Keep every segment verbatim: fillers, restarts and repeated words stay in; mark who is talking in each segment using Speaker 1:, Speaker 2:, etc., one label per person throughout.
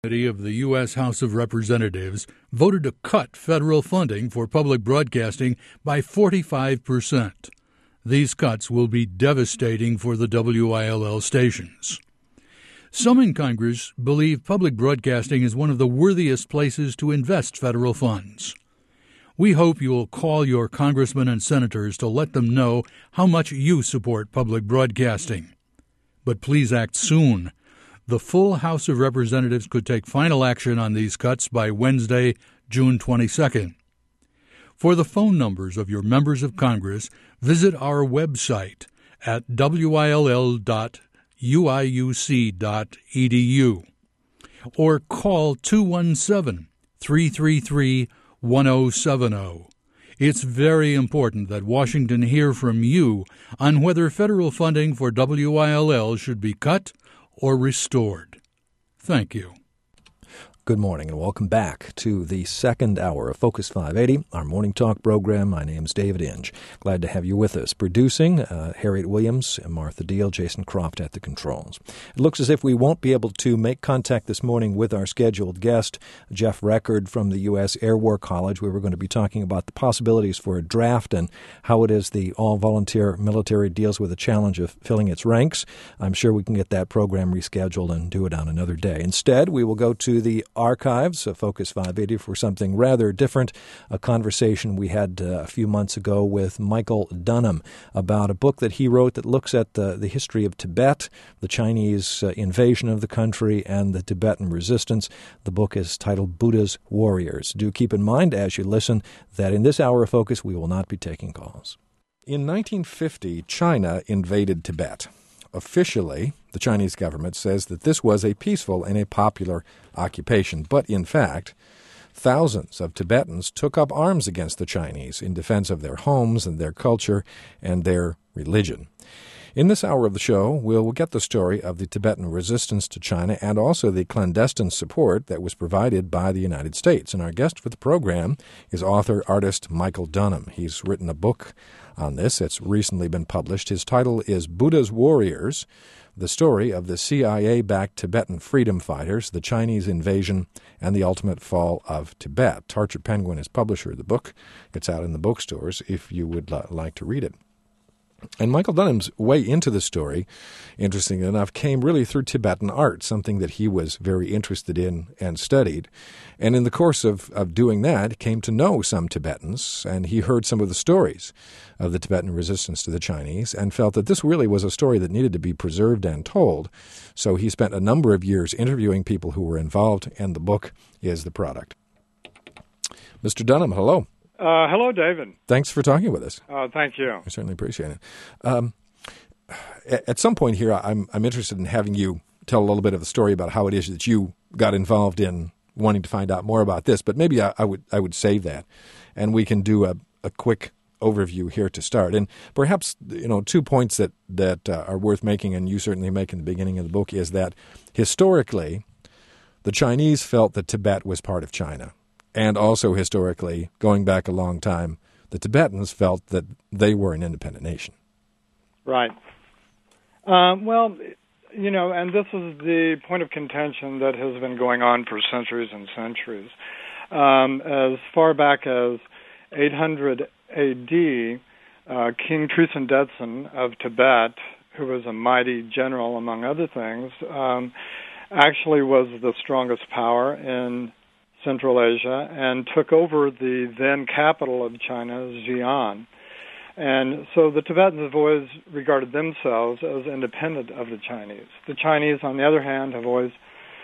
Speaker 1: Committee of the U S House of Representatives voted to cut federal funding for public broadcasting by forty-five percent. These cuts will be devastating for the W I L L stations. Some in Congress believe public broadcasting is one of the worthiest places to invest federal funds. We hope you'll call your congressmen and senators to let them know how much you support public broadcasting. But please act soon. The full House of Representatives could take final action on these cuts by Wednesday, June twenty-second. For the phone numbers of your members of Congress, visit our website at w i l l dot u i u c dot e d u or call two one seven, three three three, one zero seven zero. It's very important that Washington hear from you on whether federal funding for W I L L should be cut or restored. Thank you.
Speaker 2: Good morning and welcome back to the second hour of Focus five eighty, our morning talk program. My name's David Inge. Glad to have you with us. Producing, uh, Harriet Williams and Martha Deal, Jason Croft at the controls. It looks as if we won't be able to make contact this morning with our scheduled guest, Jeff Record from the U S Air War College. We were going to be talking about the possibilities for a draft and how it is the all-volunteer military deals with the challenge of filling its ranks. I'm sure we can get that program rescheduled and do it on another day. Instead, we will go to the archives of Focus five eighty for something rather different, a conversation we had uh, a few months ago with Michael Dunham about a book that he wrote that looks at the, the history of Tibet, the Chinese uh, invasion of the country, and the Tibetan resistance. The book is titled Buddha's Warriors. Do keep in mind as you listen that in this hour of Focus we will not be taking calls. In nineteen fifty, China invaded Tibet. Officially, the Chinese government says that this was a peaceful and a popular occupation. But in fact, thousands of Tibetans took up arms against the Chinese in defense of their homes and their culture and their religion. In this hour of the show, we'll get the story of the Tibetan resistance to China and also the clandestine support that was provided by the United States. And our guest for the program is author-artist Michael Dunham. He's written a book on this. It's recently been published. His title is Buddha's Warriors, the story of the C I A-backed Tibetan freedom fighters, the Chinese invasion, and the ultimate fall of Tibet. Tarcher Penguin is publisher of the book. It's out in the bookstores if you would uh, like to read it. And Michael Dunham's way into the story, interestingly enough, came really through Tibetan art, something that he was very interested in and studied. And in the course of, of doing that, he came to know some Tibetans, and he heard some of the stories of the Tibetan resistance to the Chinese and felt that this really was a story that needed to be preserved and told. So he spent a number of years interviewing people who were involved, and the book is the product. Mister Dunham, hello.
Speaker 3: Uh, hello, David.
Speaker 2: Thanks for talking with us.
Speaker 3: Uh, thank you.
Speaker 2: I certainly appreciate it. Um, at some point here, I'm I'm interested in having you tell a little bit of the story about how it is that you got involved in wanting to find out more about this. But maybe I, I would I would save that, and we can do a, a quick overview here to start. And perhaps you know two points that that uh, are worth making, and you certainly make in the beginning of the book, is that historically, the Chinese felt that Tibet was part of China. And also historically, going back a long time, the Tibetans felt that they were an independent nation.
Speaker 3: Right. Um, well, you know, and this is the point of contention that has been going on for centuries and centuries. Um, as far back as eight hundred A D, uh, King Trisen Detsen of Tibet, who was a mighty general, among other things, um, actually was the strongest power in Central Asia and took over the then capital of China, Xi'an. And so the Tibetans have always regarded themselves as independent of the Chinese. The Chinese, on the other hand, have always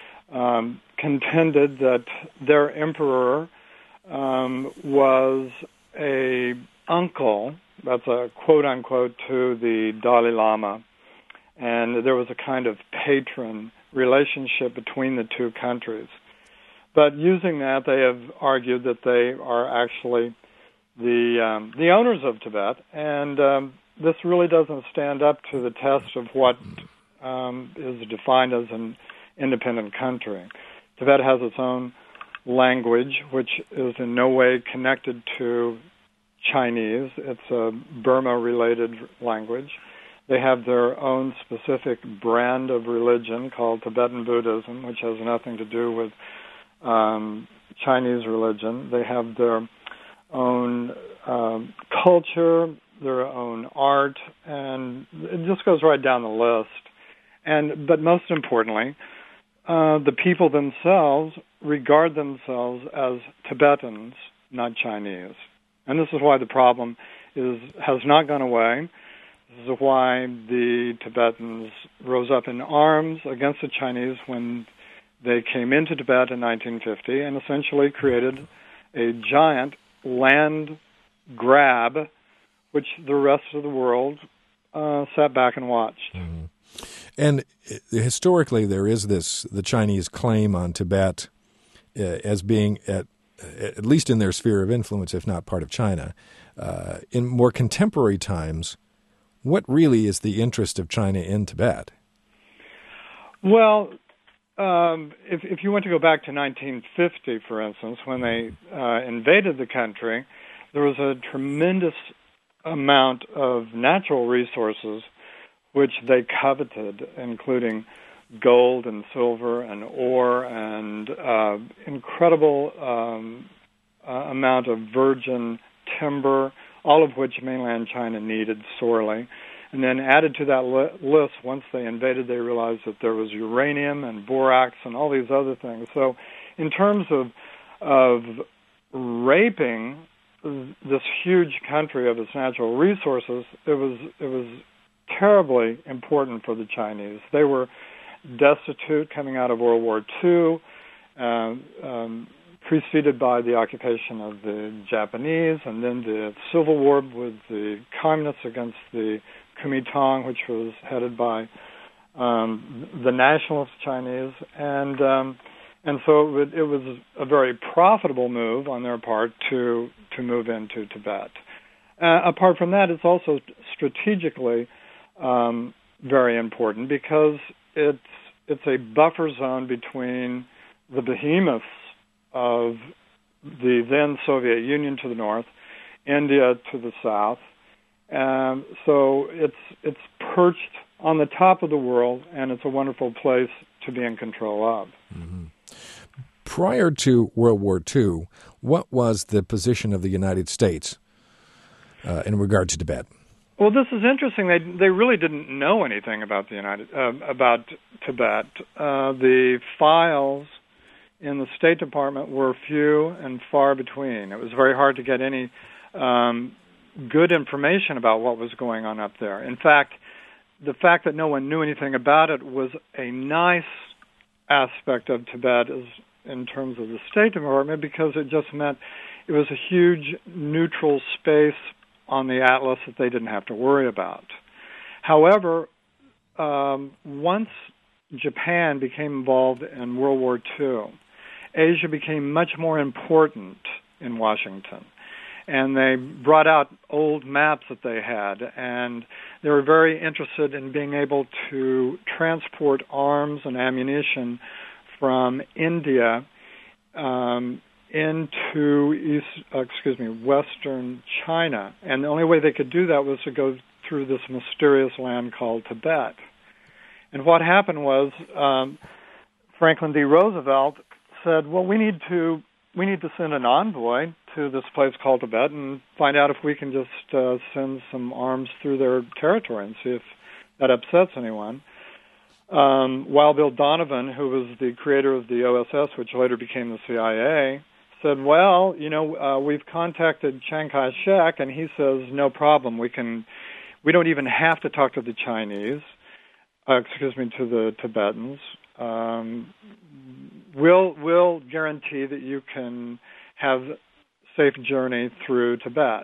Speaker 3: um, contended that their emperor um, was a uncle, that's a quote-unquote, to the Dalai Lama. And there was a kind of patron relationship between the two countries. But using that, they have argued that they are actually the um, the owners of Tibet, and um, this really doesn't stand up to the test of what um, is defined as an independent country. Tibet has its own language, which is in no way connected to Chinese. It's a Burma-related language. They have their own specific brand of religion called Tibetan Buddhism, which has nothing to do with um, Chinese religion. They have their own um, culture, their own art, and it just goes right down the list. And but most importantly, uh, the people themselves regard themselves as Tibetans, not Chinese. And this is why the problem is has not gone away. This is why the Tibetans rose up in arms against the Chinese when they came into Tibet in nineteen fifty and essentially created a giant land grab, which the rest of the world uh, sat back and watched.
Speaker 2: Mm-hmm. And historically, there is this, the Chinese claim on Tibet uh, as being, at, at least in their sphere of influence, if not part of China. Uh, in more contemporary times, what really is the interest of China in Tibet?
Speaker 3: Well, um, if, if you want to go back to nineteen fifty, for instance, when they uh, invaded the country, there was a tremendous amount of natural resources which they coveted, including gold and silver and ore and uh, incredible um, uh, amount of virgin timber, all of which mainland China needed sorely. And then added to that li- list, once they invaded, they realized that there was uranium and borax and all these other things. So in terms of of raping this huge country of its natural resources, it was it was terribly important for the Chinese. They were destitute coming out of World War Two, uh, um, preceded by the occupation of the Japanese, and then the civil war with the communists against the Kuomintang, which was headed by um, the nationalist Chinese, and um, and so it, it was a very profitable move on their part to to move into Tibet. Uh, apart from that, it's also strategically um, very important because it's it's a buffer zone between the behemoths of the then Soviet Union to the north, India to the south. Um, so it's it's perched on the top of the world, and it's a wonderful place to be in control of.
Speaker 2: Mm-hmm. Prior to World War Two, what was the position of the United States uh, in regard to Tibet?
Speaker 3: Well, this is interesting. They they really didn't know anything about the United uh, about Tibet. Uh, the files in the State Department were few and far between. It was very hard to get any um, good information about what was going on up there. In fact, the fact that no one knew anything about it was a nice aspect of Tibet as, in terms of the State Department, because it just meant it was a huge neutral space on the atlas that they didn't have to worry about. However, um, once Japan became involved in World War Two, Asia became much more important in Washington. And they brought out old maps that they had, and they were very interested in being able to transport arms and ammunition from India um, into East, uh, excuse me, Western China. And the only way they could do that was to go through this mysterious land called Tibet. And what happened was um, Franklin D. Roosevelt said, well, we need to we need to send an envoy to this place called Tibet and find out if we can just uh, send some arms through their territory and see if that upsets anyone. Um, Wild Bill Donovan, who was the creator of the O S S, which later became the C I A, said, well, you know, uh, we've contacted Chiang Kai-shek, and he says, no problem. We can, we don't even have to talk to the Chinese, uh, excuse me, to the Tibetans. Um, we'll we'll guarantee that you can have safe journey through Tibet.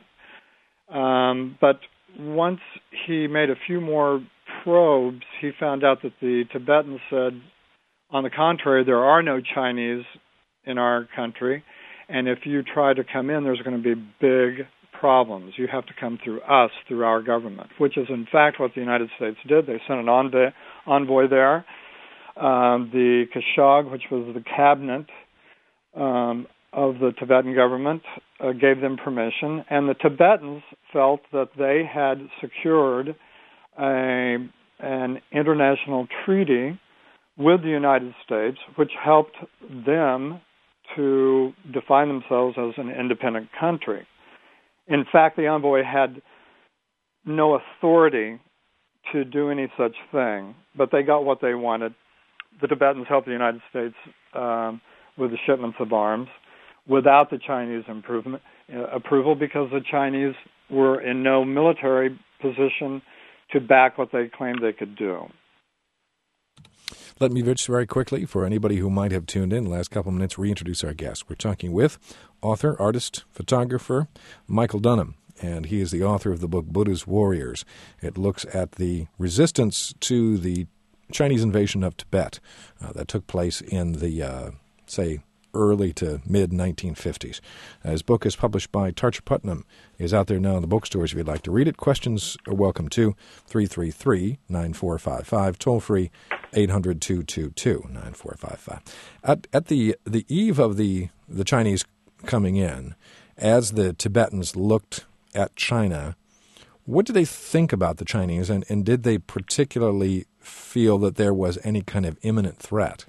Speaker 3: Um, but once he made a few more probes, he found out that the Tibetans said, on the contrary, there are no Chinese in our country, and if you try to come in, there's going to be big problems. You have to come through us, through our government, which is in fact what the United States did. They sent an envoy, envoy there. Um, the Kashag, which was the cabinet um, of the Tibetan government, uh, gave them permission, and the Tibetans felt that they had secured a, an international treaty with the United States, which helped them to define themselves as an independent country. In fact, the envoy had no authority to do any such thing, but they got what they wanted. The Tibetans helped the United States um, with the shipments of arms without the Chinese improvement, uh, approval, because the Chinese were in no military position to back what they claimed they could do.
Speaker 2: Let me just very quickly, for anybody who might have tuned in the last couple of minutes, reintroduce our guest. We're talking with author, artist, photographer Michael Dunham, and he is the author of the book Buddha's Warriors. It looks at the resistance to the Chinese invasion of Tibet uh, that took place in the, uh, say, early to mid nineteen fifties. Uh, his book is published by Tarcher Putnam. It is out there now in the bookstores if you'd like to read it. Questions are welcome to three three three, nine four five five, toll free eight hundred, two two two, nine four five five. At, at the, the eve of the, the Chinese coming in, as the Tibetans looked at China, what did they think about the Chinese, and, and did they particularly feel that there was any kind of imminent threat?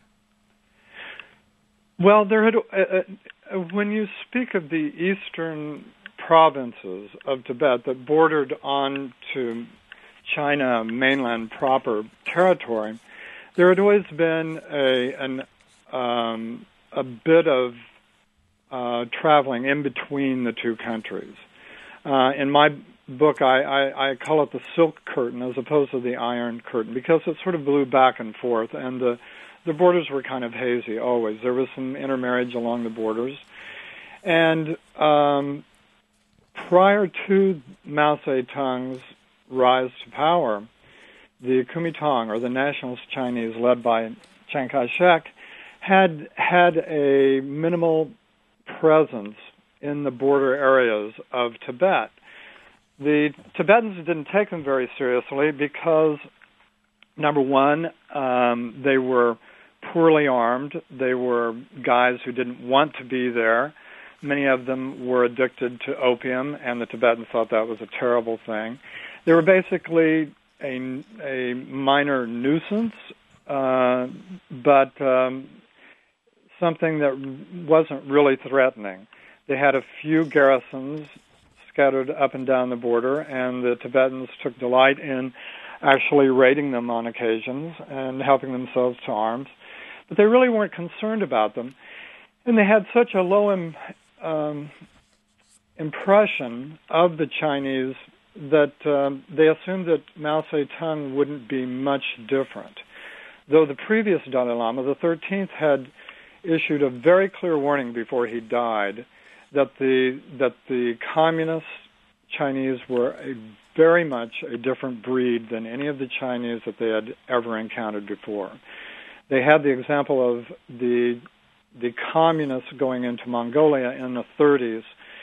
Speaker 3: Well, there had, uh, uh, when you speak of the eastern provinces of Tibet that bordered on to China mainland proper territory, there had always been a an, um, a bit of uh, traveling in between the two countries. Uh, in my book, I, I, I call it the silk curtain as opposed to the iron curtain, because it sort of blew back and forth, and the The borders were kind of hazy always. There was some intermarriage along the borders. And um, prior to Mao Zedong's rise to power, the Kuomintang, or the Nationalist Chinese led by Chiang Kai-shek, had had a minimal presence in the border areas of Tibet. The Tibetans didn't take them very seriously because, number one, um, they were poorly armed. They were guys who didn't want to be there. Many of them were addicted to opium, and the Tibetans thought that was a terrible thing. They were basically a, a minor nuisance, uh, but um, something that wasn't really threatening. They had a few garrisons scattered up and down the border, and the Tibetans took delight in actually raiding them on occasions and helping themselves to arms. But they really weren't concerned about them. And they had such a low im, um, impression of the Chinese that um, they assumed that Mao Zedong wouldn't be much different. Though the previous Dalai Lama, the thirteenth, had issued a very clear warning before he died that the that the communist Chinese were a very much a different breed than any of the Chinese that they had ever encountered before. They had the example of the the communists going into Mongolia in the thirties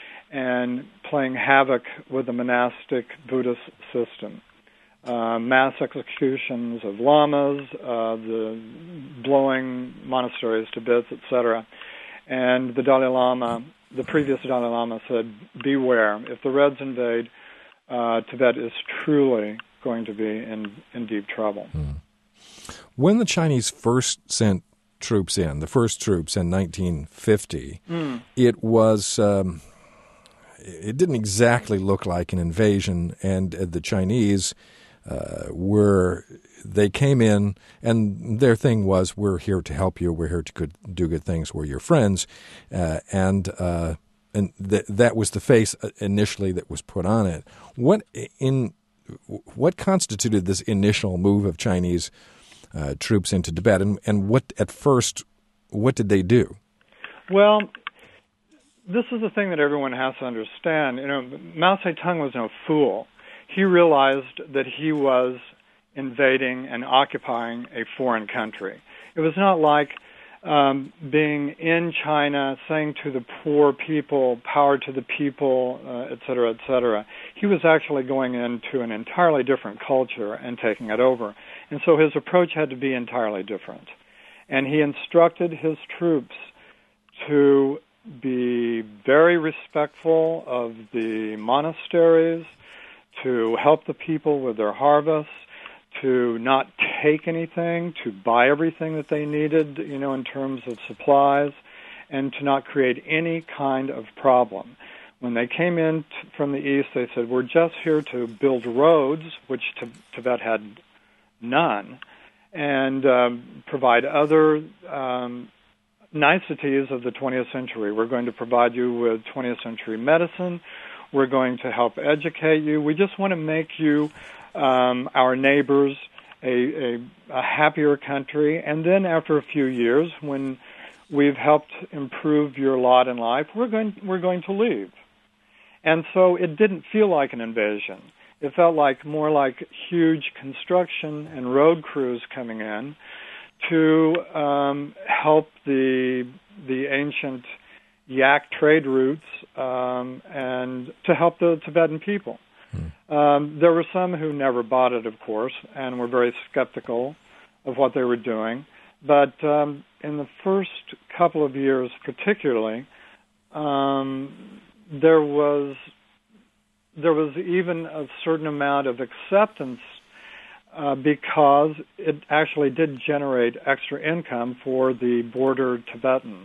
Speaker 3: and playing havoc with the monastic Buddhist system. Uh, mass executions of lamas, uh, the blowing monasteries to bits, et cetera. And the Dalai Lama, the previous Dalai Lama, said, beware, if the Reds invade, uh, Tibet is truly going to be in, in deep trouble.
Speaker 2: Hmm. When the Chinese first sent troops in, the first troops in nineteen fifty, mm. it was um, it didn't exactly look like an invasion, and uh, the Chinese uh, were they came in, and their thing was, we're here to help you, we're here to good, do good things, we're your friends, uh, and uh, and th- that was the face initially that was put on it. What in what constituted this initial move of Chinese Uh, troops into Tibet, and, and what at first, what did they do?
Speaker 3: Well, this is the thing that everyone has to understand. You know, Mao Zedong was no fool. He realized that he was invading and occupying a foreign country. It was not like um, being in China, saying to the poor people, power to the people, uh, et cetera, et cetera. He was actually going into an entirely different culture and taking it over. And so his approach had to be entirely different. And he instructed his troops to be very respectful of the monasteries, to help the people with their harvests, to not take anything, to buy everything that they needed, you know, in terms of supplies, and to not create any kind of problem. When they came in t- from the east, they said, we're just here to build roads, which t- Tibet had none, and um, provide other um, niceties of the twentieth century. We're going to provide you with twentieth century medicine. We're going to help educate you. We just want to make you, um, our neighbors, a, a, a happier country. And then after a few years, when we've helped improve your lot in life, we're going we're going to leave. And so it didn't feel like an invasion. It felt like more like huge construction and road crews coming in to um, help the the ancient yak trade routes um, and to help the Tibetan people. Hmm. Um, there were some who never bought it, of course, and were very skeptical of what they were doing. But um, in the first couple of years particularly, um, there was there was even a certain amount of acceptance uh, because it actually did generate extra income for the border Tibetans.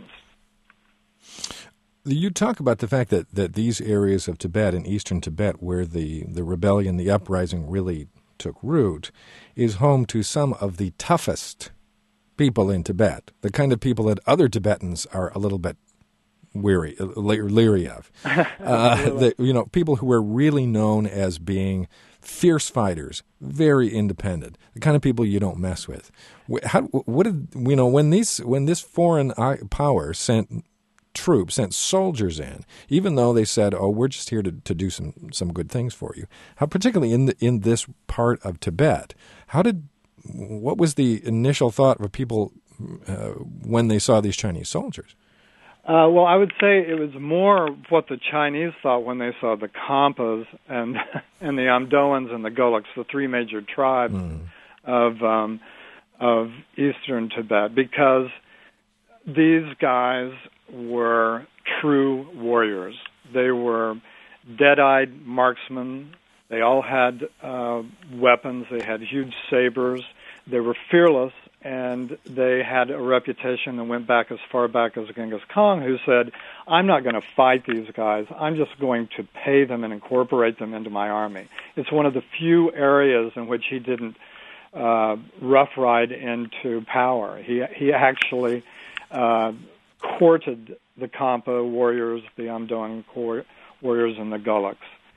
Speaker 2: You talk about the fact that, that these areas of Tibet and eastern Tibet where the, the rebellion, the uprising really took root, is home to some of the toughest people in Tibet, the kind of people that other Tibetans are a little bit weary, leery of. Uh, the, you know, people who are really known as being fierce fighters, very independent, the kind of people you don't mess with. How, what did you know when these when this foreign power sent troops, sent soldiers in, even though they said, "Oh, we're just here to, to do some, some good things for you"? How, particularly in the, in this part of Tibet, how did what was the initial thought of people uh, when they saw these Chinese soldiers?
Speaker 3: Uh, well, I would say it was more what the Chinese thought when they saw the Khampas and and the Amdoans and the Goloks, the three major tribes mm. of um, of eastern Tibet, because these guys were true warriors. They were dead-eyed marksmen. They all had uh, weapons. They had huge sabers. They were fearless, and they had a reputation that went back as far back as Genghis Khan, who said, I'm not going to fight these guys. I'm just going to pay them and incorporate them into my army. It's one of the few areas in which he didn't uh, rough ride into power. He, he actually uh, courted the Khampa warriors, the Amdoan warriors, and the Goloks.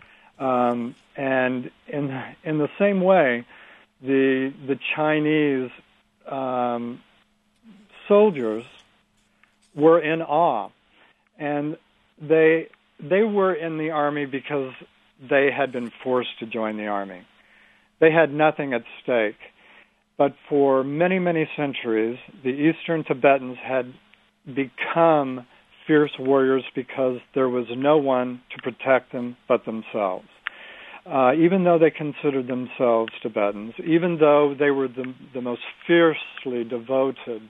Speaker 3: Um, and in in the same way, the the Chinese um, soldiers were in awe, and they they were in the army because they had been forced to join the army. They had nothing at stake, but for many many centuries, the Eastern Tibetans had become fierce warriors because there was no one to protect them but themselves. Uh, even though they considered themselves Tibetans, even though they were the, the most fiercely devoted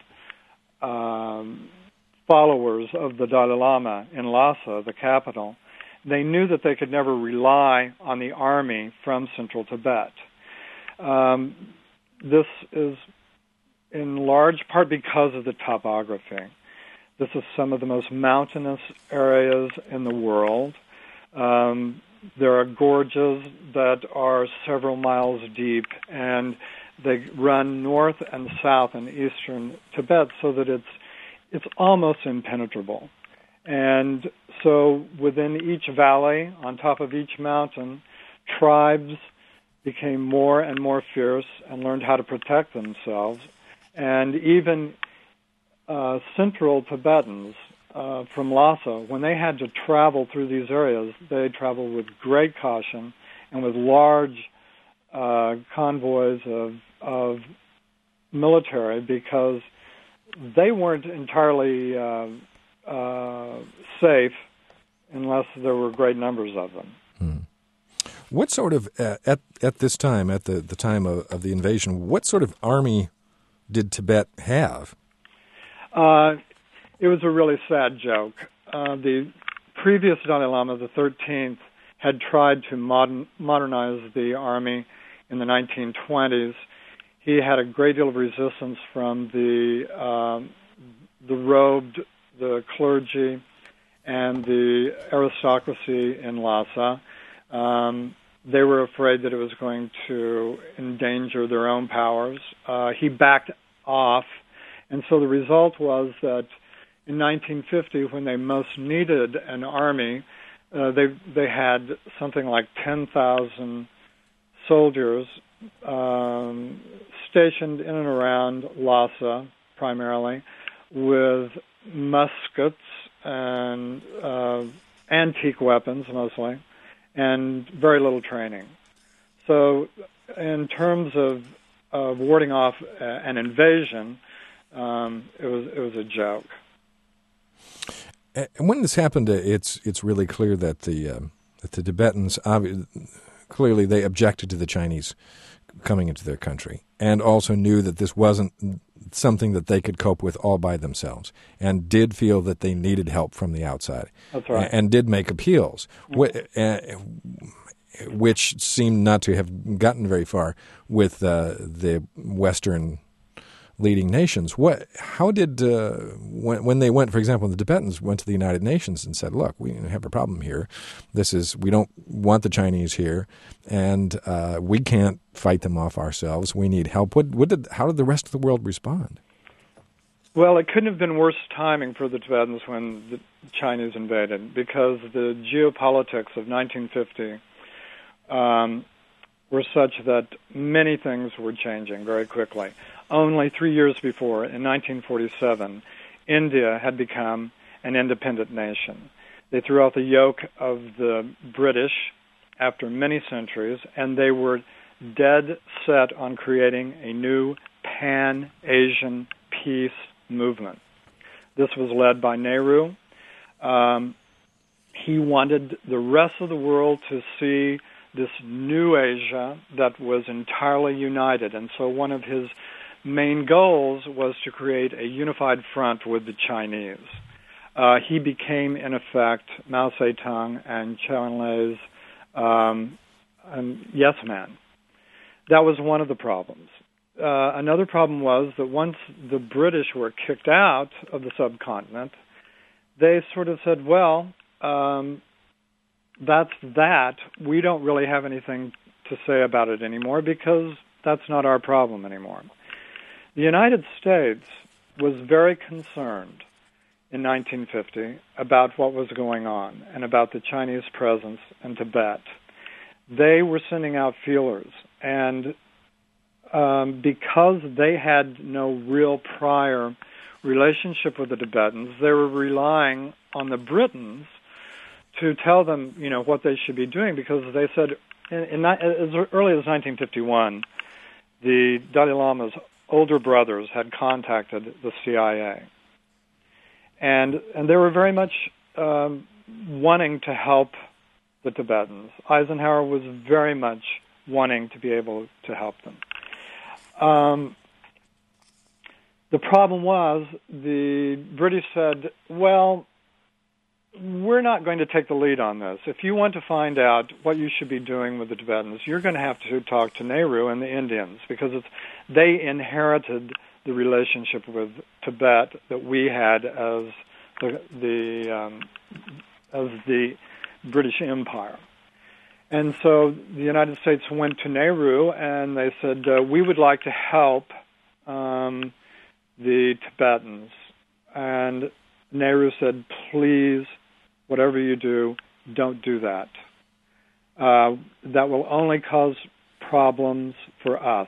Speaker 3: um, followers of the Dalai Lama in Lhasa, the capital, they knew that they could never rely on the army from central Tibet. Um, this is in large part because of the topography. This is some of the most mountainous areas in the world. Um, there are gorges that are several miles deep, and they run north and south in eastern Tibet so that it's it's almost impenetrable. And so within each valley, on top of each mountain, tribes became more and more fierce and learned how to protect themselves. And even uh, central Tibetans uh, from Lhasa, when they had to travel through these areas, they traveled with great caution and with large uh, convoys of, of military, because they weren't entirely uh, uh, safe unless there were great numbers of them.
Speaker 2: Hmm. What sort of, uh, at at this time, at the, the time of, of the invasion, what sort of army did Tibet have?
Speaker 3: Uh, it was a really sad joke. Uh, the previous Dalai Lama, the thirteenth, had tried to modern, modernize the army in the nineteen twenties. He had a great deal of resistance from the um, the robed, the clergy, and the aristocracy in Lhasa. Um, they were afraid that it was going to endanger their own powers. Uh, he backed off, and so the result was that in nineteen fifty, when they most needed an army, uh, they they had something like ten thousand soldiers um, stationed in and around Lhasa, primarily, with muskets and uh, antique weapons, mostly, and very little training. So in terms of, of warding off uh, an invasion, um, it was it was a joke.
Speaker 2: And when this happened, it's it's really clear that the uh, that the Tibetans obvi- clearly they objected to the Chinese coming into their country, and also knew that this wasn't something that they could cope with all by themselves, and did feel that they needed help from the outside.
Speaker 3: That's right.
Speaker 2: And did make appeals, mm-hmm. which seemed not to have gotten very far with uh, the Western leading nations. What? How did uh, when when they went, for example, the Tibetans went to the United Nations and said, "Look, we have a problem here. This is we don't want the Chinese here, and uh, we can't fight them off ourselves. We need help." What? What did? How did the rest of the world respond?
Speaker 3: Well, it couldn't have been worse timing for the Tibetans when the Chinese invaded, because the geopolitics of nineteen fifty um, were such that many things were changing very quickly. Only three years before, in nineteen forty-seven, India had become an independent nation. They threw out the yoke of the British after many centuries, and they were dead set on creating a new Pan-Asian peace movement. This was led by Nehru. Um, he wanted the rest of the world to see this new Asia that was entirely united, and so one of his main goals was to create a unified front with the Chinese. Uh, he became, in effect, Mao Zedong and Chiang Kai-shek's um, um, yes man. That was one of the problems. Uh, another problem was that once the British were kicked out of the subcontinent, they sort of said, well, um, that's that. We don't really have anything to say about it anymore because that's not our problem anymore. The United States was very concerned in nineteen fifty about what was going on and about the Chinese presence in Tibet. They were sending out feelers, and um, because they had no real prior relationship with the Tibetans, they were relying on the Britons to tell them, you know, what they should be doing, because they said, in, in, as early as nineteen fifty-one, the Dalai Lama's older brothers had contacted the C I A, and and they were very much um, wanting to help the Tibetans. Eisenhower was very much wanting to be able to help them. Um, the problem was the British said, well, we're not going to take the lead on this. If you want to find out what you should be doing with the Tibetans, you're going to have to talk to Nehru and the Indians, because it's, they inherited the relationship with Tibet that we had as the, the um, as the British Empire. And so the United States went to Nehru and they said, uh, we would like to help um, the Tibetans. And Nehru said, please, whatever you do, don't do that. Uh, that will only cause problems for us.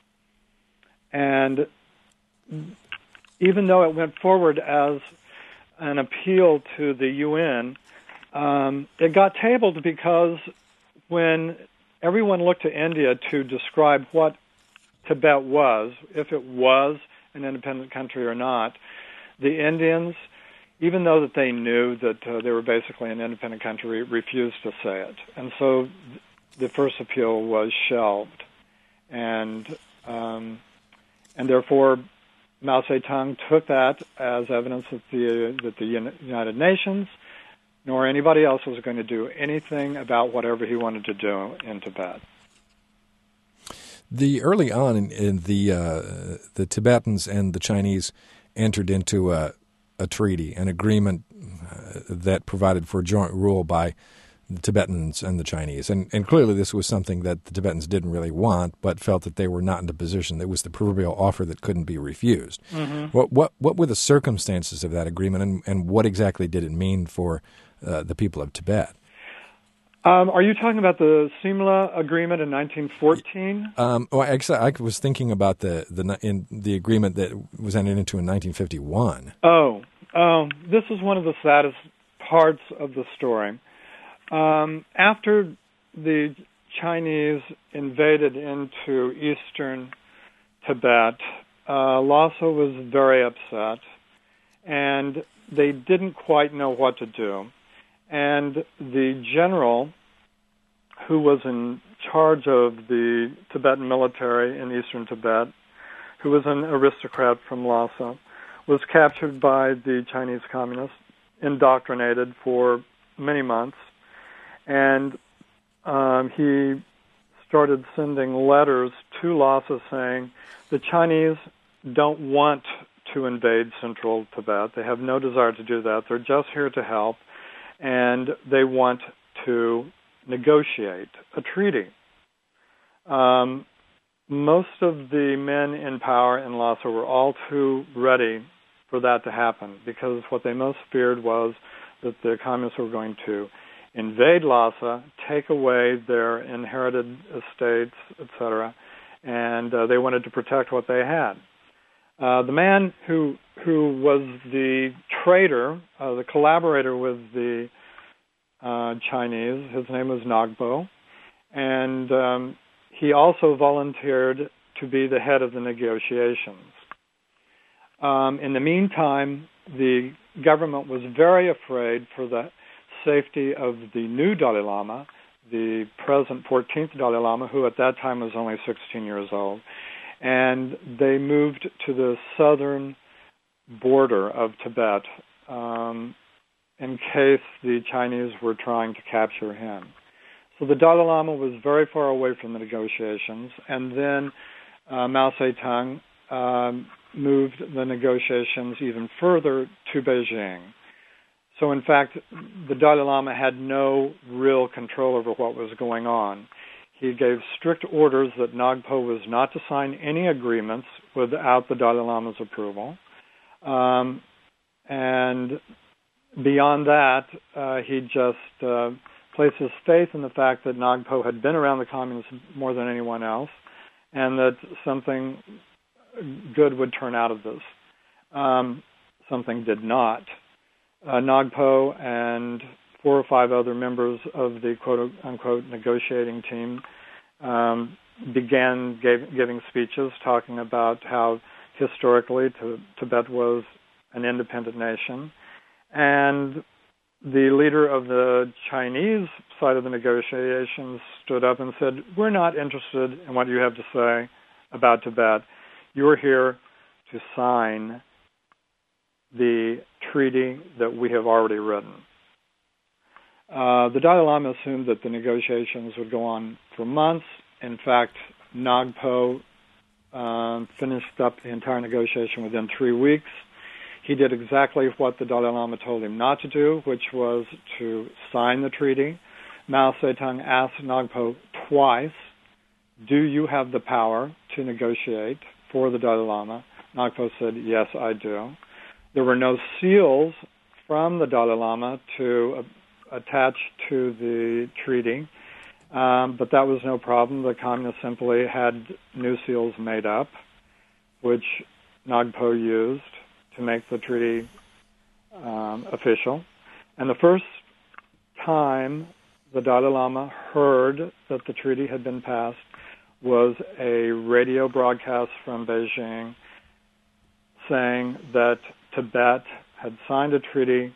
Speaker 3: And even though it went forward as an appeal to the U N, um, it got tabled because when everyone looked to India to describe what Tibet was, if it was an independent country or not, the Indians, even though that they knew that uh, they were basically an independent country, refused to say it. And so th- the first appeal was shelved. And um, and therefore Mao Zedong took that as evidence that the, that the United Nations nor anybody else was going to do anything about whatever he wanted to do in Tibet.
Speaker 2: The early on in, in the uh, the Tibetans and the Chinese entered into a, a treaty, an agreement uh, that provided for joint rule by the Tibetans and the Chinese. And, and clearly this was something that the Tibetans didn't really want, but felt that they were not in a position. It was the proverbial offer that couldn't be refused. Mm-hmm. What, what, what were the circumstances of that agreement, and, and what exactly did it mean for uh, the people of Tibet?
Speaker 3: Um, are you talking about the Simla Agreement in nineteen fourteen?
Speaker 2: Um, well, actually, I was thinking about the the in the agreement that was entered into in nineteen fifty-one.
Speaker 3: Oh, um, this is one of the saddest parts of the story. Um, after the Chinese invaded into eastern Tibet, uh, Lhasa was very upset, and they didn't quite know what to do. And the general who was in charge of the Tibetan military in eastern Tibet, who was an aristocrat from Lhasa, was captured by the Chinese communists, indoctrinated for many months, and um, he started sending letters to Lhasa saying, the Chinese don't want to invade central Tibet. They have no desire to do that. They're just here to help, and they want to negotiate a treaty. Um, most of the men in power in Lhasa were all too ready for that to happen, because what they most feared was that the communists were going to invade Lhasa, take away their inherited estates, et cetera, and uh, they wanted to protect what they had. Uh, the man who who was the traitor, uh, the collaborator with the uh, Chinese, his name was Nagpo, and um, he also volunteered to be the head of the negotiations. Um, in the meantime, the government was very afraid for the safety of the new Dalai Lama, the present fourteenth Dalai Lama, who at that time was only sixteen years old. And they moved to the southern border of Tibet um, in case the Chinese were trying to capture him. So the Dalai Lama was very far away from the negotiations, and then uh, Mao Zedong um, moved the negotiations even further to Beijing. So in fact, the Dalai Lama had no real control over what was going on. He gave strict orders that Nagpo was not to sign any agreements without the Dalai Lama's approval. Um, and beyond that, uh, he just uh, placed his faith in the fact that Nagpo had been around the communists more than anyone else, and that something good would turn out of this. Um, something did not. Uh, Nagpo and four or five other members of the quote-unquote negotiating team um, began gave, giving speeches talking about how historically to, Tibet was an independent nation. And the leader of the Chinese side of the negotiations stood up and said, we're not interested in what you have to say about Tibet. You're here to sign the treaty that we have already written. Uh, the Dalai Lama assumed that the negotiations would go on for months. In fact, Nagpo uh, finished up the entire negotiation within three weeks. He did exactly what the Dalai Lama told him not to do, which was to sign the treaty. Mao Zedong asked Nagpo twice, do you have the power to negotiate for the Dalai Lama? Nagpo said, yes, I do. There were no seals from the Dalai Lama to uh, attach to the treaty, um, but that was no problem. The communists simply had new seals made up, which Nagpo used to make the treaty um, official. And the first time the Dalai Lama heard that the treaty had been passed was a radio broadcast from Beijing saying that Tibet had signed a treaty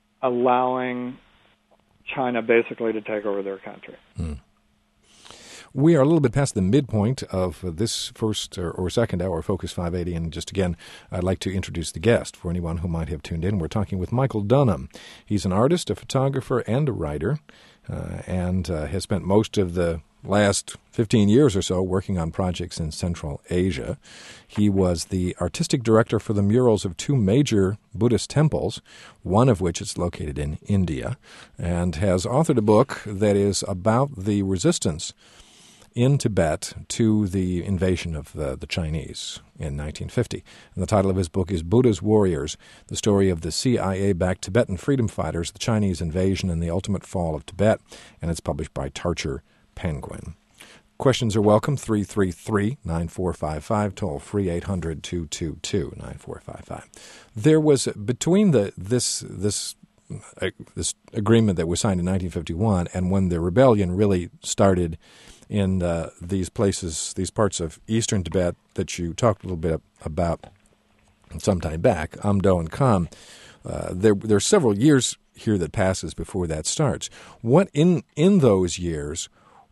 Speaker 3: allowing China basically to take over their country. Hmm.
Speaker 2: We are a little bit past the midpoint of this first or, or second hour of Focus five eighty, and just again, I'd like to introduce the guest for anyone who might have tuned in. We're talking with Michael Dunham. He's an artist, a photographer, and a writer, uh, and uh, has spent most of the last fifteen years or so working on projects in Central Asia. He was the artistic director for the murals of two major Buddhist temples, one of which is located in India, and has authored a book that is about the resistance in Tibet to the invasion of the, the Chinese in nineteen fifty. And the title of his book is Buddha's Warriors, the story of the C I A-backed Tibetan freedom fighters, the Chinese invasion, and the ultimate fall of Tibet, and it's published by Tarcher Penguin. Questions are welcome, three three three, nine four five five, toll free eight hundred, two two two, nine four five five. There was, between the this this uh, this agreement that was signed in nineteen fifty-one and when the rebellion really started in uh, these places, these parts of eastern Tibet that you talked a little bit about some time back, Amdo and Kham, uh, there there are several years here that passes before that starts. What in in those years,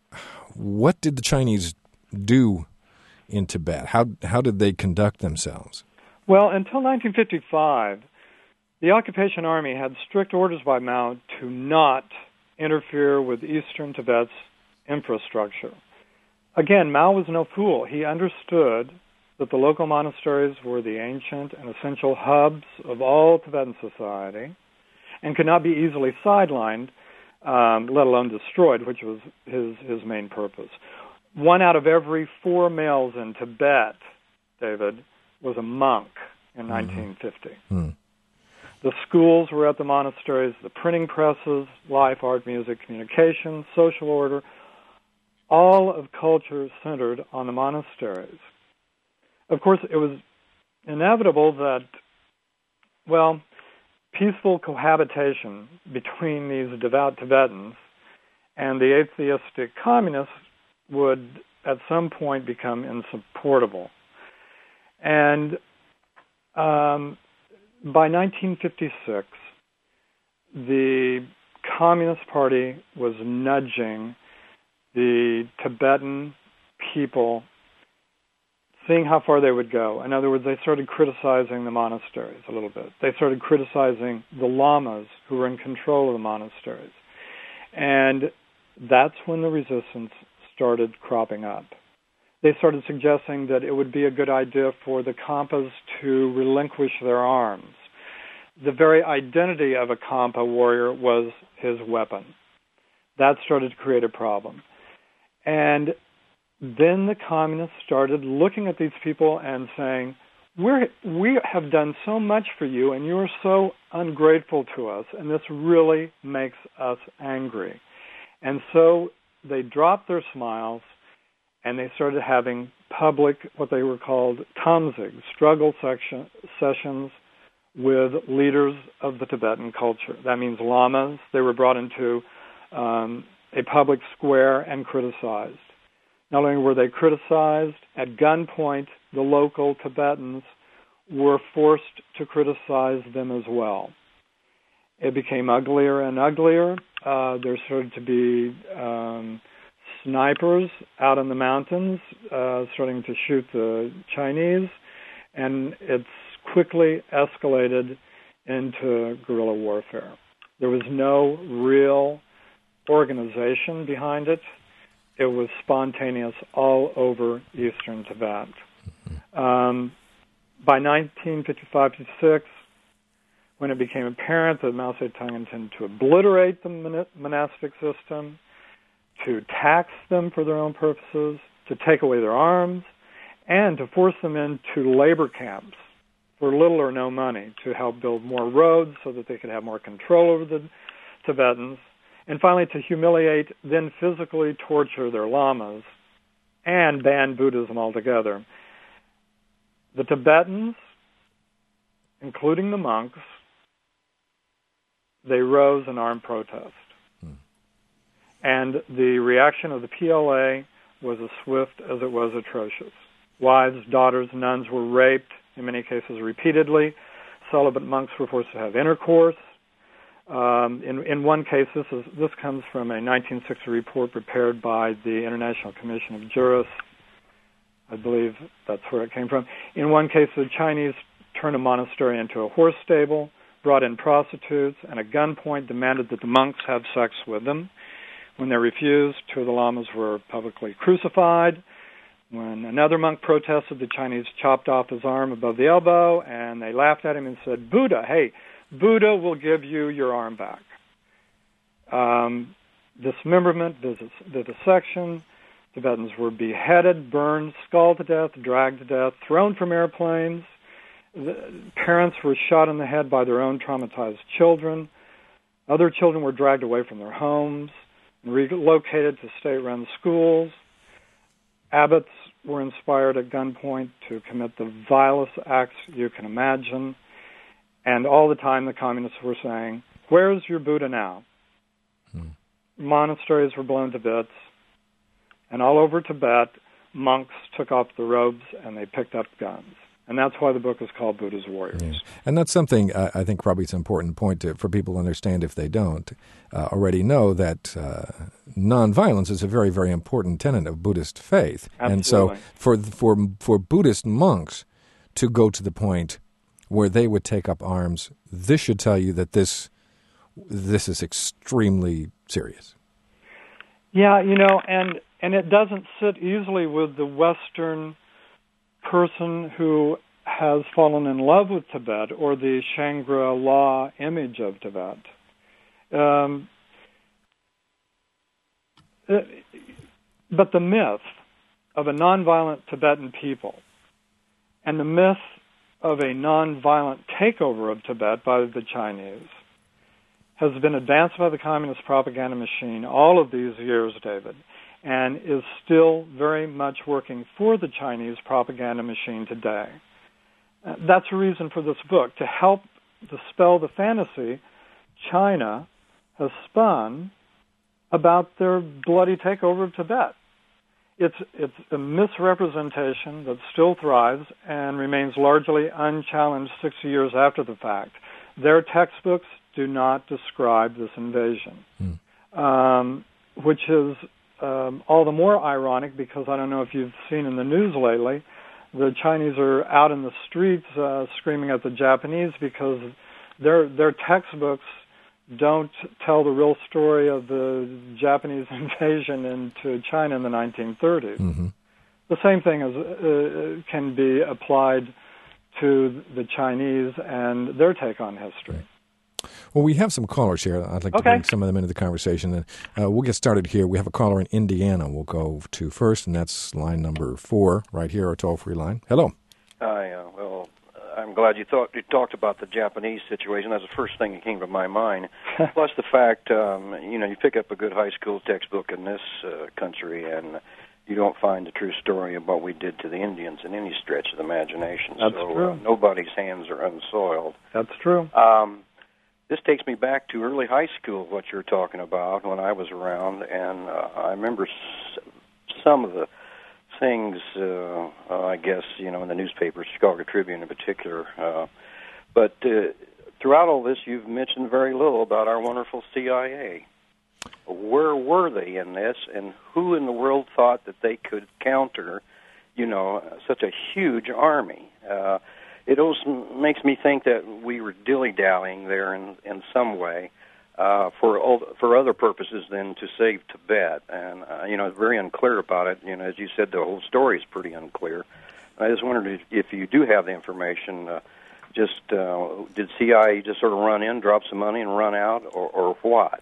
Speaker 2: what did the Chinese do in Tibet? How how did they conduct themselves?
Speaker 3: Well, until nineteen fifty-five, the occupation army had strict orders by Mao to not interfere with eastern Tibet's infrastructure. Again, Mao was no fool. He understood that the local monasteries were the ancient and essential hubs of all Tibetan society and could not be easily sidelined, um, let alone destroyed, which was his, his main purpose. One out of every four males in Tibet, David, was a monk in nineteen fifty. Mm-hmm. The schools were at the monasteries, the printing presses, life, art, music, communication, social order, all of culture centered on the monasteries. Of course, it was inevitable that, well, peaceful cohabitation between these devout Tibetans and the atheistic communists would at some point become insupportable. And um, by nineteen fifty-six, the Communist Party was nudging the Tibetan people, seeing how far they would go. In other words, they started criticizing the monasteries a little bit. They started criticizing the lamas who were in control of the monasteries. And that's when the resistance started cropping up. They started suggesting that it would be a good idea for the Khampas to relinquish their arms. The very identity of a Khampa warrior was his weapon. That started to create a problem. And then the communists started looking at these people and saying, We're, we have done so much for you, and you are so ungrateful to us, and this really makes us angry. And so they dropped their smiles, and they started having public, what they were called tamzig, struggle section, sessions with leaders of the Tibetan culture. That means lamas. They were brought into um, a public square and criticized. Not only were they criticized, at gunpoint, the local Tibetans were forced to criticize them as well. It became uglier and uglier. Uh, there started to be um, snipers out in the mountains uh, starting to shoot the Chinese, and it's quickly escalated into guerrilla warfare. There was no real organization behind it. It was spontaneous all over eastern Tibet. Um, by nineteen fifty-five fifty-six, when it became apparent that Mao Zedong intended to obliterate the mon- monastic system, to tax them for their own purposes, to take away their arms, and to force them into labor camps for little or no money to help build more roads so that they could have more control over the Tibetans, and finally to humiliate, then physically torture their lamas and ban Buddhism altogether. The Tibetans, including the monks, they rose in armed protest. Hmm. And the reaction of the P L A was as swift as it was atrocious. Wives, daughters, nuns were raped, in many cases repeatedly. Celibate monks were forced to have intercourse. Um, in, in one case, this is this comes from a nineteen sixty report prepared by the International Commission of Jurists. I believe that's where it came from. In one case, the Chinese turned a monastery into a horse stable, brought in prostitutes, and at gunpoint demanded that the monks have sex with them. When they refused, two of the lamas were publicly crucified. When another monk protested, the Chinese chopped off his arm above the elbow, and they laughed at him and said, Buddha, hey, Buddha will give you your arm back. Um, dismemberment, vivisection, Tibetans were beheaded, burned, scalded to death, dragged to death, thrown from airplanes. The parents were shot in the head by their own traumatized children. Other children were dragged away from their homes and relocated to state-run schools. Abbots were inspired at gunpoint to commit the vilest acts you can imagine. And all the time the communists were saying, where's your Buddha now? Hmm. Monasteries were blown to bits. And all over Tibet, monks took off the robes and they picked up guns. And that's why the book is called Buddha's Warriors. Yeah.
Speaker 2: And that's something uh, I think probably it's an important point to, for people to understand if they don't uh, already know that uh, nonviolence is a very, very important tenet of Buddhist faith.
Speaker 3: Absolutely.
Speaker 2: And so for, for, for Buddhist monks to go to the point where they would take up arms, this should tell you that this this is extremely serious.
Speaker 3: Yeah, you know, and, and it doesn't sit easily with the Western person who has fallen in love with Tibet or the Shangri-La image of Tibet. Um, but the myth of a nonviolent Tibetan people and the myth of a nonviolent takeover of Tibet by the Chinese has been advanced by the communist propaganda machine all of these years, David, and is still very much working for the Chinese propaganda machine today. Uh, that's a reason for this book, to help dispel the fantasy China has spun about their bloody takeover of Tibet. It's, it's a misrepresentation that still thrives and remains largely unchallenged sixty years after the fact. Their textbooks do not describe this invasion, mm. um, which is Um, all the more ironic because I don't know if you've seen in the news lately, the Chinese are out in the streets uh, screaming at the Japanese because their their textbooks don't tell the real story of the Japanese invasion into China in the nineteen thirties. Mm-hmm. The same thing is, uh, can be applied to the Chinese and their take on history.
Speaker 2: Well, we have some callers here. I'd like to
Speaker 3: okay.
Speaker 2: bring some of them into the conversation. And uh, we'll get started here. We have a caller in Indiana we'll go to first, and that's line number four right here, our toll-free line. Hello.
Speaker 4: Hi. Uh, well, I'm glad you thought you talked about the Japanese situation. That's the first thing that came to my mind. Plus the fact, um, you know, you pick up a good high school textbook in this uh, country, and you don't find the true story of what we did to the Indians in any stretch of the imagination.
Speaker 3: That's
Speaker 4: so
Speaker 3: true.
Speaker 4: Uh, nobody's hands are unsoiled.
Speaker 3: That's true.
Speaker 4: Um, This takes me back to early high school, what you're talking about, when I was around, and uh, I remember s- some of the things, uh, uh, I guess, you know, in the newspapers, Chicago Tribune in particular. Uh, but uh, throughout all this, you've mentioned very little about our wonderful C I A. Where were they in this, and who in the world thought that they could counter, you know, such a huge army? Uh It also makes me think that we were dilly-dallying there in, in some way uh, for for other purposes than to save Tibet. And, uh, you know, it's very unclear about it. You know, as you said, the whole story is pretty unclear. I just wondered if, if you do have the information, uh, just uh, did C I A just sort of run in, drop some money, and run out, or, or what?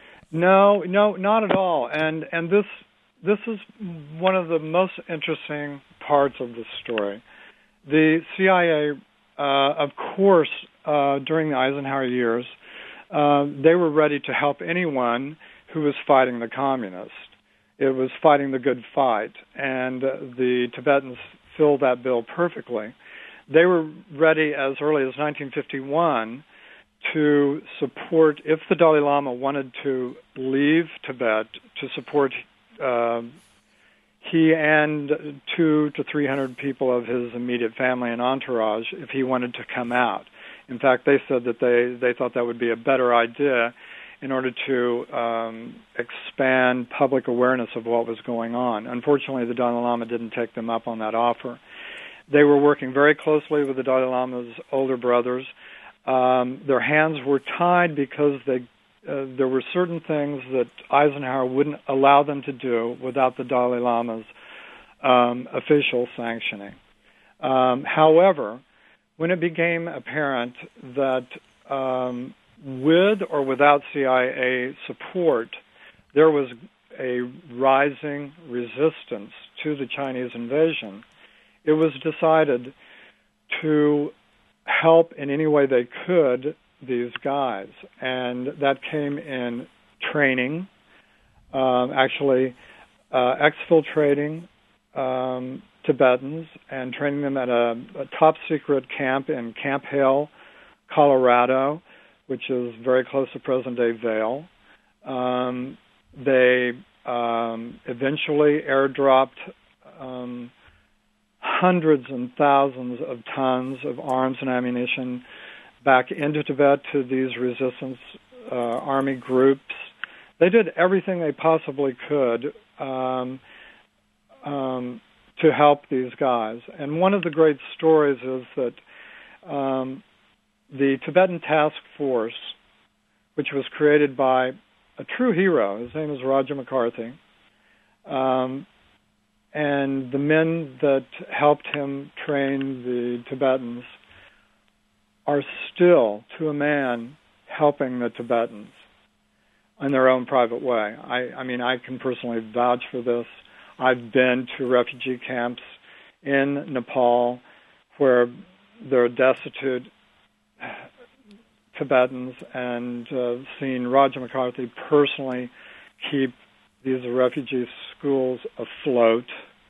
Speaker 3: No, no, not at all. And and this this is one of the most interesting parts of the story. The C I A, uh, of course, uh, during the Eisenhower years, uh, they were ready to help anyone who was fighting the communists. It was fighting the good fight, and uh, the Tibetans filled that bill perfectly. They were ready as early as nineteen fifty-one to support, if the Dalai Lama wanted to leave Tibet, to support uh, he and two to three hundred people of his immediate family and entourage if he wanted to come out. In fact, they said that they, they thought that would be a better idea in order to um, expand public awareness of what was going on. Unfortunately, the Dalai Lama didn't take them up on that offer. They were working very closely with the Dalai Lama's older brothers. Um, their hands were tied because they, uh, there were certain things that Eisenhower wouldn't allow them to do without the Dalai Lama's um, official sanctioning. Um, however, when it became apparent that um, with or without C I A support, there was a rising resistance to the Chinese invasion, it was decided to help in any way they could these guys. And that came in training, um, actually uh, exfiltrating um, Tibetans and training them at a, a top-secret camp in Camp Hale, Colorado, which is very close to present-day Vail. Um, they um, eventually airdropped um, hundreds and thousands of tons of arms and ammunition back into Tibet to these resistance uh, army groups. They did everything they possibly could um, um, to help these guys. And one of the great stories is that um, the Tibetan Task Force, which was created by a true hero, his name is Raja McCarthy, um, and the men that helped him train the Tibetans are still, to a man, helping the Tibetans in their own private way. I, I mean, I can personally vouch for this. I've been to refugee camps in Nepal where there are destitute Tibetans, and uh, seen Raja McCarthy personally keep these refugee schools afloat.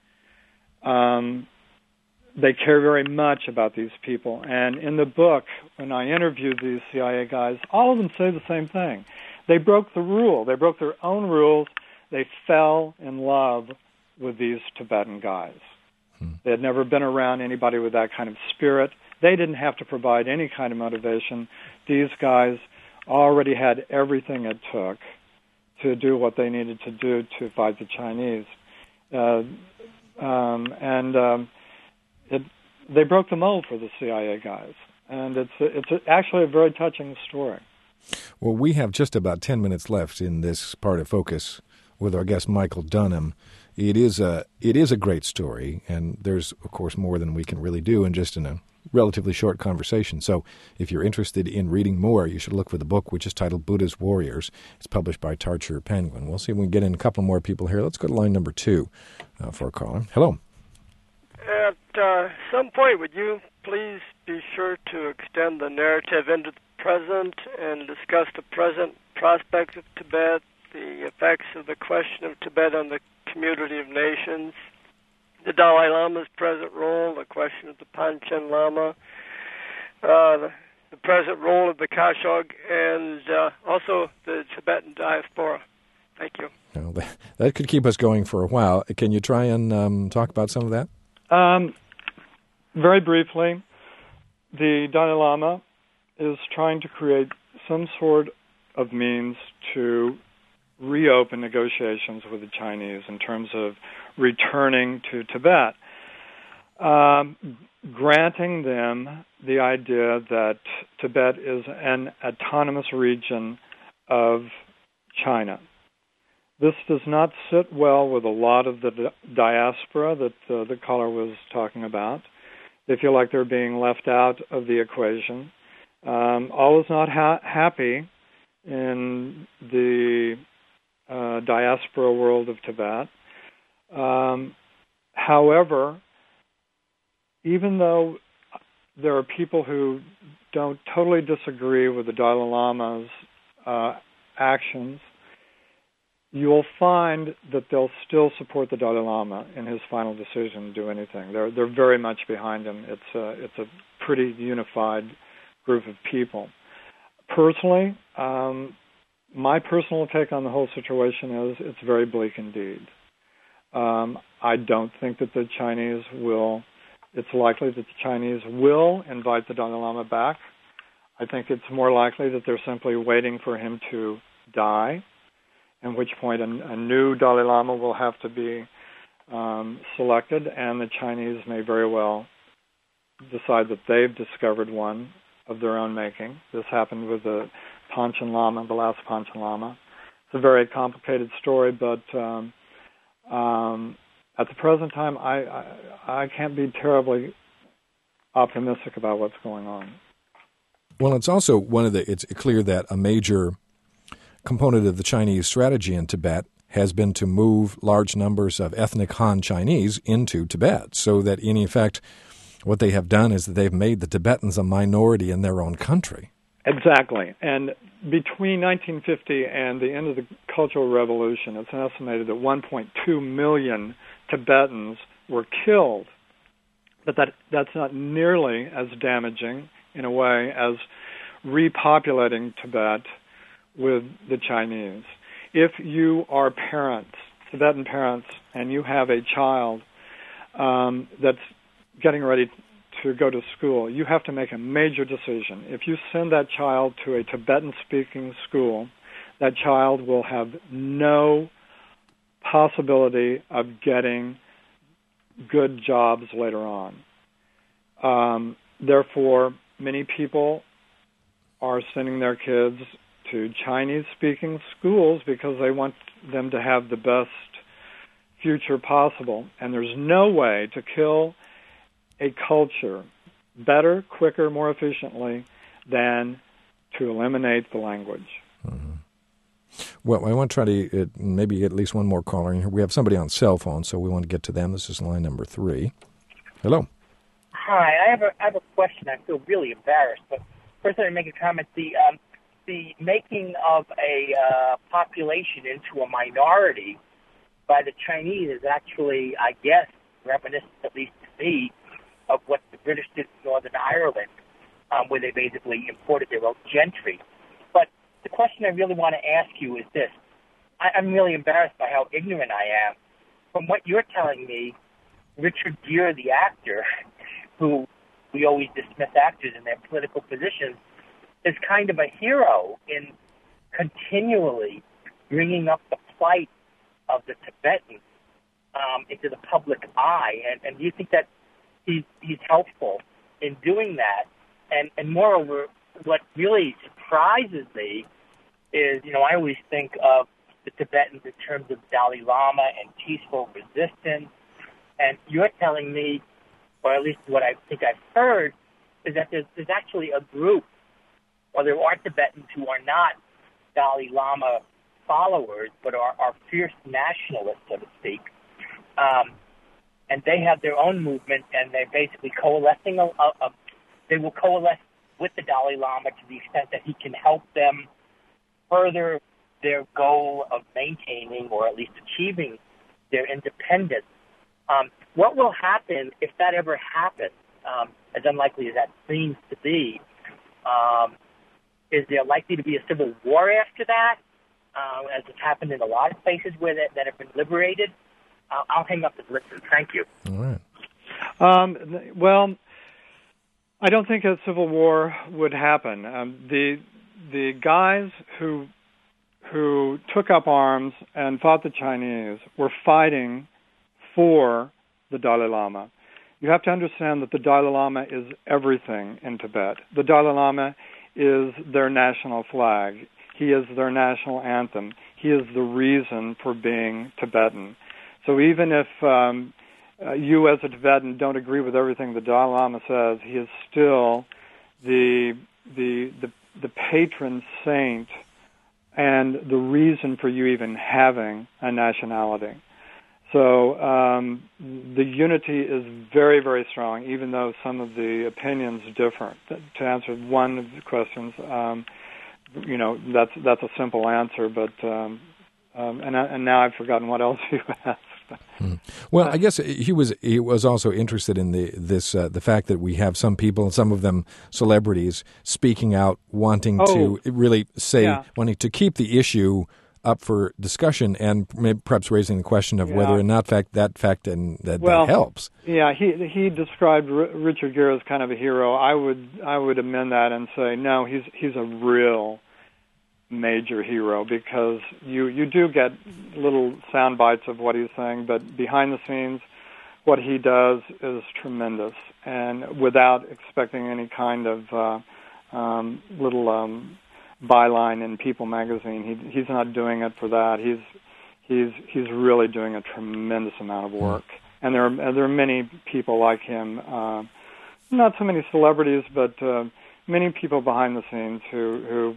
Speaker 3: Um, they care very much about these people. And in the book, when I interviewed these C I A guys, all of them say the same thing. They broke the rule. They broke their own rules. They fell in love with these Tibetan guys. Hmm. They had never been around anybody with that kind of spirit. They didn't have to provide any kind of motivation. These guys already had everything it took to do what they needed to do to fight the Chinese. Uh, um, and um, it, they broke the mold for the C I A guys. And it's, a, it's a, actually a very touching story.
Speaker 2: Well, we have just about ten minutes left in this part of Focus with our guest Michael Dunham. It is a it is a great story, and there's, of course, more than we can really do in just in a relatively short conversation. So if you're interested in reading more, you should look for the book, which is titled Buddha's Warriors. It's published by Tarcher Penguin. We'll see if we can get in a couple more people here. Let's go to line number two uh, for a caller. Hello.
Speaker 5: At uh, some point, would you please be sure to extend the narrative into the present and discuss the present prospects of Tibet, the effects of the question of Tibet on the community of nations, the Dalai Lama's present role, the question of the Panchen Lama, uh, the, the present role of the Kashog, and uh, also the Tibetan diaspora. Thank you.
Speaker 2: Well, that, that could keep us going for a while. Can you try and um, talk about some of that?
Speaker 3: Um, very briefly, the Dalai Lama is trying to create some sort of means to reopen negotiations with the Chinese in terms of returning to Tibet, um, granting them the idea that Tibet is an autonomous region of China. This does not sit well with a lot of the di- diaspora that uh, the caller was talking about. They feel like they're being left out of the equation. Um, all is not ha- happy in the uh, diaspora world of Tibet. Um, however, even though there are people who don't totally disagree with the Dalai Lama's uh, actions, you'll find that they'll still support the Dalai Lama in his final decision to do anything. They're they're very much behind him. It's a, it's a pretty unified group of people. Personally, um, my personal take on the whole situation is it's very bleak indeed. Um, I don't think that the Chinese will, it's likely that the Chinese will invite the Dalai Lama back. I think it's more likely that they're simply waiting for him to die, at which point a, a new Dalai Lama will have to be um, selected, and the Chinese may very well decide that they've discovered one of their own making. This happened with the Panchen Lama, the last Panchen Lama. It's a very complicated story, but um, um, at the present time, I, I I can't be terribly optimistic about what's going on.
Speaker 2: Well, it's also one of the. It's clear that a major component of the Chinese strategy in Tibet has been to move large numbers of ethnic Han Chinese into Tibet, so that in effect, what they have done is that they've made the Tibetans a minority in their own country.
Speaker 3: Exactly. And between nineteen fifty and the end of the Cultural Revolution, it's estimated that one point two million Tibetans were killed. But that that's not nearly as damaging, in a way, as repopulating Tibet with the Chinese. If you are parents, Tibetan parents, and you have a child um, that's getting ready to go to school, you have to make a major decision. If you send that child to a Tibetan-speaking school, that child will have no possibility of getting good jobs later on. Um, therefore, many people are sending their kids to Chinese-speaking schools because they want them to have the best future possible. And there's no way to kill a culture better, quicker, more efficiently than to eliminate the language.
Speaker 2: Mm-hmm. Well, I want to try to uh, maybe get at least one more caller in here. We have somebody on cell phone, so we want to get to them. This is line number three. Hello.
Speaker 6: Hi, I have a I have a question. I feel really embarrassed, but first I make a comment. The um, the making of a uh, population into a minority by the Chinese is actually, I guess, reminiscent, at least to me, of what the British did in Northern Ireland, um, where they basically imported their own gentry. But the question I really want to ask you is this. I, I'm really embarrassed by how ignorant I am. From what you're telling me, Richard Gere, the actor, who we always dismiss actors in their political positions, is kind of a hero in continually bringing up the plight of the Tibetans um, into the public eye. And, and do you think that he's, he's helpful in doing that? And, and moreover, what really surprises me is, you know, I always think of the Tibetans in terms of Dalai Lama and peaceful resistance. And you're telling me, or at least what I think I've heard, is that there's, there's actually a group, or there are Tibetans who are not Dalai Lama followers, but are, are fierce nationalists, so to speak. Um, and they have their own movement, and they're basically coalescing. A, a, a, they will coalesce with the Dalai Lama to the extent that he can help them further their goal of maintaining, or at least achieving, their independence. Um, what will happen if that ever happens, um, as unlikely as that seems to be? Um, is there likely to be a civil war after that, uh, as has happened in a lot of places where that, that have been liberated? Uh, I'll hang up and listen. Thank you.
Speaker 2: All right.
Speaker 3: Um, well, I don't think a civil war would happen. Um, the the guys who who took up arms and fought the Chinese were fighting for the Dalai Lama. You have to understand that the Dalai Lama is everything in Tibet. The Dalai Lama is their national flag. He is their national anthem. He is the reason for being Tibetan. So even if um, uh, you as a Tibetan don't agree with everything the Dalai Lama says, he is still the the the, the patron saint and the reason for you even having a nationality. So um, the unity is very, very strong, even though some of the opinions differ. To answer one of the questions, um, you know, that's that's a simple answer, but um, um, and, and now I've forgotten what else you asked.
Speaker 2: Hmm. Well, I guess he was he was also interested in the this uh, the fact that we have some people, some of them celebrities, speaking out, wanting
Speaker 3: oh,
Speaker 2: to really say,
Speaker 3: yeah.
Speaker 2: wanting to keep the issue up for discussion and maybe perhaps raising the question of
Speaker 3: yeah.
Speaker 2: whether or not fact that fact and that,
Speaker 3: well,
Speaker 2: that helps.
Speaker 3: Yeah, he he described R- Richard Gere as kind of a hero. I would I would amend that and say no, he's he's a real major hero, because you you do get little sound bites of what he's saying, but behind the scenes, what he does is tremendous, and without expecting any kind of uh, um, little um, byline in People magazine. He he's not doing it for that. He's he's he's really doing a tremendous amount of work, and there are and there are many people like him. Uh, not so many celebrities, but uh, many people behind the scenes who who.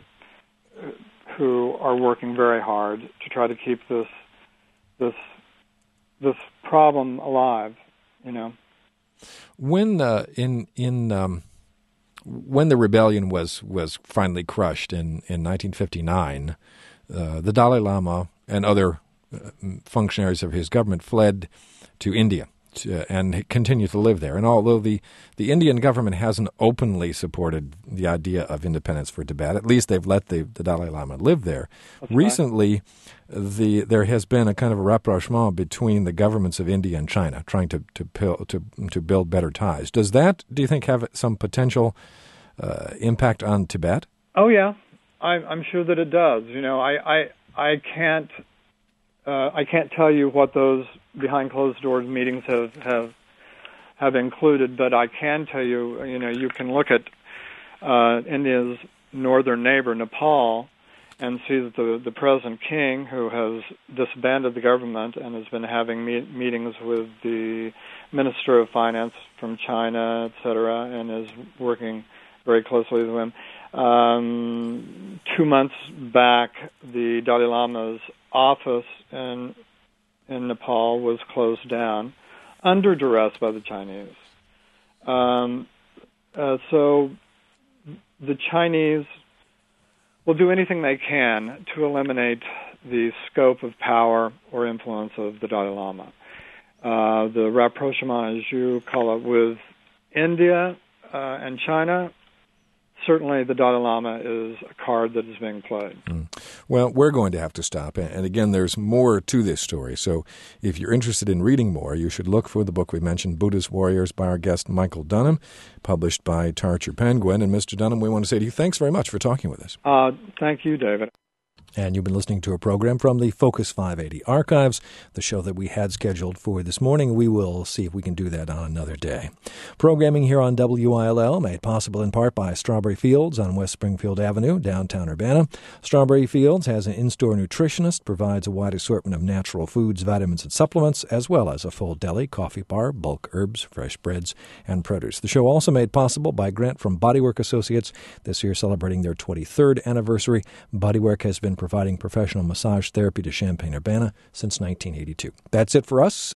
Speaker 3: who are working very hard to try to keep this this this problem alive, you know.
Speaker 2: When uh, in in um, when the rebellion was was finally crushed in in nineteen fifty-nine, uh, the Dalai Lama and other uh, functionaries of his government fled to India. Uh, and continue to live there. And although the, the Indian government hasn't openly supported the idea of independence for Tibet, at least they've let the, the Dalai Lama live there.
Speaker 3: That's
Speaker 2: Recently, right. the there has been a kind of a rapprochement between the governments of India and China, trying to to to, to build better ties. Does that, do you think, have some potential uh, impact on Tibet?
Speaker 3: Oh yeah, I, I'm sure that it does. You know, I I, I can't. Uh, I can't tell you what those behind closed doors meetings have, have have included, but I can tell you, you know, you can look at uh, India's northern neighbor, Nepal, and see that the, the present king, who has disbanded the government and has been having me- meetings with the Minister of Finance from China, et cetera, and is working very closely with him. Um, two months back, the Dalai Lama's office in in Nepal was closed down under duress by the Chinese. Um, uh, so the Chinese will do anything they can to eliminate the scope of power or influence of the Dalai Lama. Uh, the rapprochement, as you call it, with India uh, and China, certainly the Dalai Lama is a card that is being played.
Speaker 2: Mm. Well, we're going to have to stop. And again, there's more to this story. So if you're interested in reading more, you should look for the book we mentioned, Buddhist Warriors, by our guest Michael Dunham, published by Tarcher Penguin. And Mister Dunham, we want to say to you, thanks very much for talking with us.
Speaker 3: Uh, thank you, David.
Speaker 2: And you've been listening to a program from the Focus five eighty archives, the show that we had scheduled for this morning. We will see if we can do that on another day. Programming here on W I L L made possible in part by Strawberry Fields on West Springfield Avenue, downtown Urbana. Strawberry Fields has an in-store nutritionist, provides a wide assortment of natural foods, vitamins, and supplements, as well as a full deli, coffee bar, bulk herbs, fresh breads, and produce. The show also made possible by grant from Bodywork Associates, this year celebrating their twenty-third anniversary. Bodywork has been providing professional massage therapy to Champaign-Urbana since nineteen eighty-two. That's it for us.